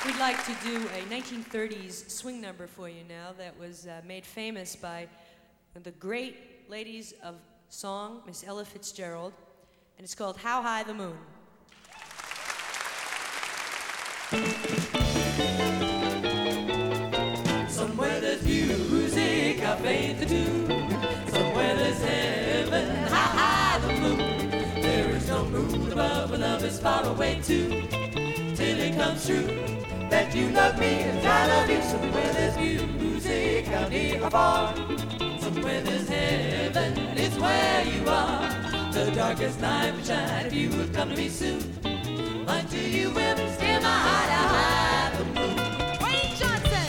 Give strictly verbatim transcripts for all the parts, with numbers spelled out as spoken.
We'd like to do a nineteen thirties swing number for you now that was uh, made famous by the great ladies of song, Miss Ella Fitzgerald, and it's called How High the Moon. Somewhere there's music, I played the tune. Somewhere there's heaven, how high the moon. There is no moon above, but love is far away too. Till it comes true that you love me and I love you. Somewhere there's music, out near or far. Somewhere there's heaven, it's where you are. The darkest night would shine if you would come to me soon. Until you will steer my heart out high the moon. Wayne Johnson!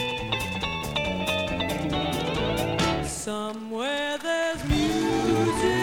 Somewhere there's music,